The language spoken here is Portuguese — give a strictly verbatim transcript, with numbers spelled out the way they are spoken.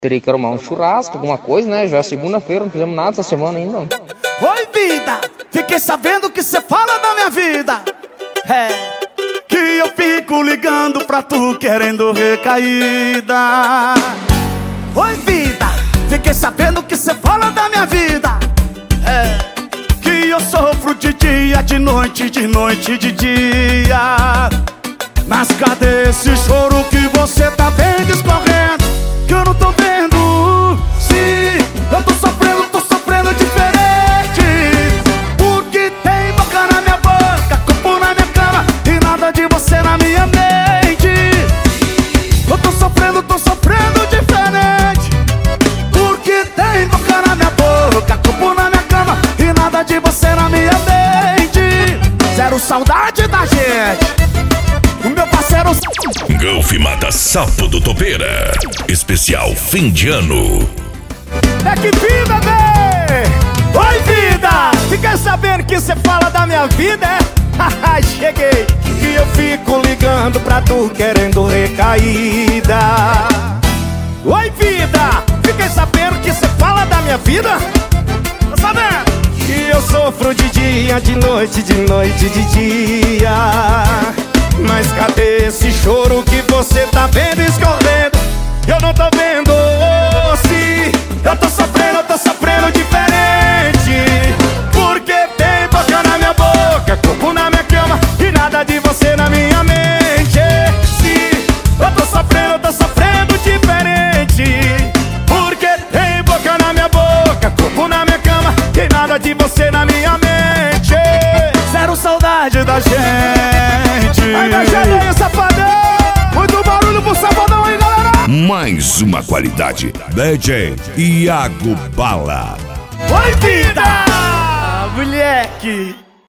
Teria que arrumar um churrasco, alguma coisa, né? Já é segunda-feira, não fizemos nada essa semana ainda. Oi, vida, fiquei sabendo que cê fala da minha vida. É, que eu fico ligando pra tu querendo recaída. Oi, vida, fiquei sabendo que cê fala da minha vida. É, que eu sofro de dia, de noite, de noite, de dia. Mas cadê esse choro que você tá vendo escorrendo? Que eu não tô vendo. Sim, eu tô sofrendo, tô sofrendo diferente. Porque tem boca na minha boca, corpo na minha cama e nada de você na minha mente. Eu tô sofrendo, tô sofrendo diferente. Porque tem boca na minha boca, corpo na minha cama e nada de você na minha mente. Zero saudade da gente. O meu parceiro Golfe Mata Sapo do Topeira. Especial fim de ano. É que vida, bebê! Oi, vida! Fiquei sabendo que cê fala da minha vida, é? Haha, cheguei! E eu fico ligando pra tu querendo recaída. Oi, vida! Fiquei sabendo que cê fala da minha vida? Tá sabendo? Que eu sofro de dia, de noite, de noite, de dia. Mas cadê esse choro que você tá vendo escorrendo? Eu não tô vendo. Se eu tô sofrendo, eu tô sofrendo diferente. Porque tem boca na minha boca, corpo na minha cama e nada de você na minha mente. Se eu tô sofrendo, eu tô sofrendo diferente. Porque tem boca na minha boca, corpo na minha cama e nada de você na minha mente. Zero saudade da gente. Ainda cheguei, safadão. Muito barulho pro safadão aí, galera. Mais uma qualidade. D J Iago Bala. Oi, vida! Ah, moleque!